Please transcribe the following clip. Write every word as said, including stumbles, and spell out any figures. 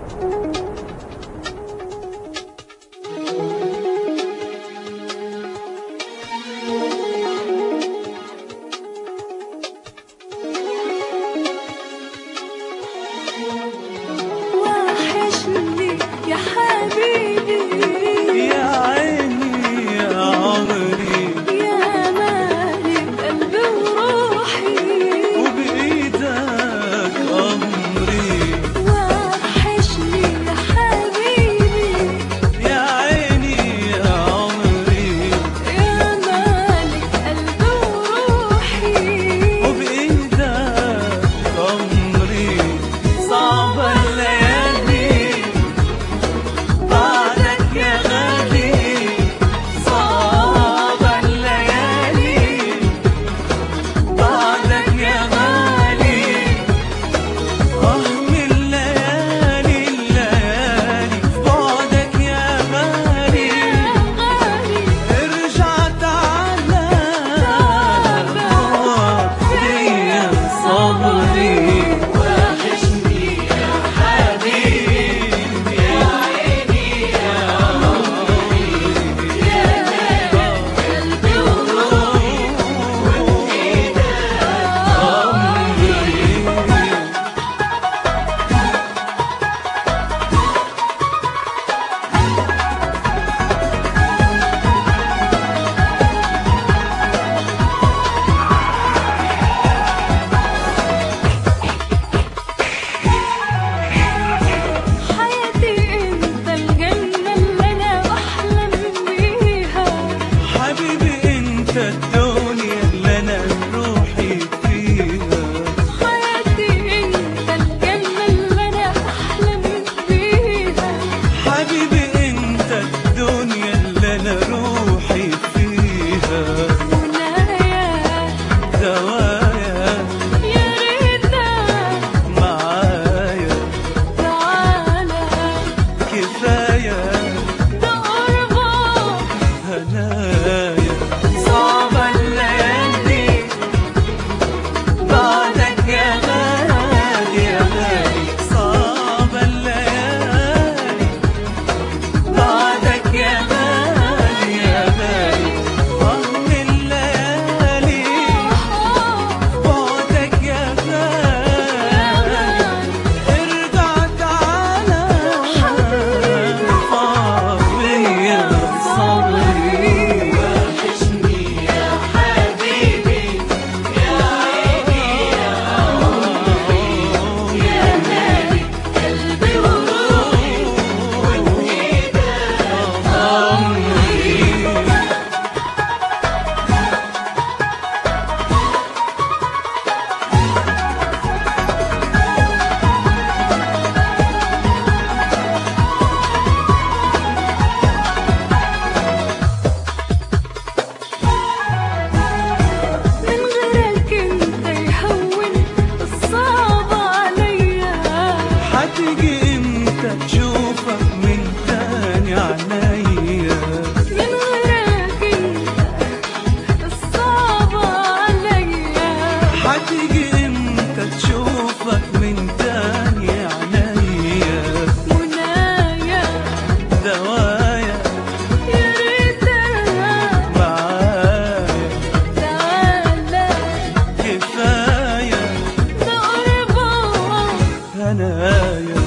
وحشني يا حبيبي يا عيني يا عمري يا مالك قلبي وروحي وبإيدك أمري. وحشني يا حبيبي يا عيني يا عمري يا مالك قلبي وروحي وبإيدك أمري. صعبة الليالي بعدك يا غالي، صعبة الليالي بعدك يا غالي. وهم الليالي الليالي بعدك يا غالي. ارجع تعالى فيا صبري. وحشني يا حبيبي يا عيني يا عمري يا قلبي وروحي وبإيدك أمري. حياتي انت الجنة اللي انا بحلم بيها حبيبي انت الدنيا اللي انا روحي فيها. حياتي انت الجنة اللي انا بحلم بيها حبيبي انت الدنيا اللي انا روحي فيها. منايا دوايا يا ريتك معايا تعالى كفاية ده قربك هنايا. صعبة الليالي بعدك يا غالي يا غالي. صعبة الليالي بعدك يا غالي يا غالي. وهم الليالي بعدك يا غالي. ارجع تعالى فيا صبري. وحشني يا حبيبي يا عيني يا عمري يا مالك قلبي وروحي وبإيدك أمري. من غيرك انت يهون الصعب عليا هتيجي امتى تشوفك من تاني عينيا. من غيرك انت الصعب عليا هتيجي امتى تشوفك من تاني عينيا. منايا دوايا يا ريتك معايا تعالى كفاية ده قربك هنايا.